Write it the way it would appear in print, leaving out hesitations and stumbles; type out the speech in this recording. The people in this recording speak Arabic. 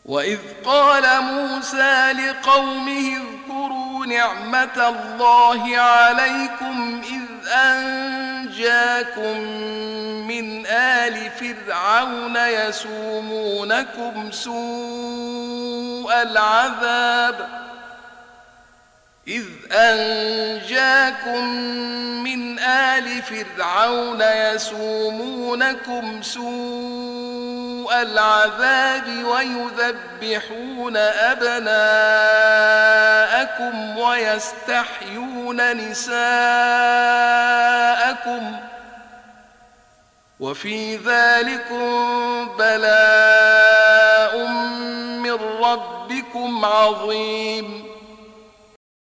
وإذ قال موسى لقومه اذكروا نعمة الله عليكم إذ أنجاكم من آل فرعون يسومونكم سوء العذاب ويذبحون أبناءكم ويستحيون نساءكم وفي ذلكم بلاء من ربكم عظيم.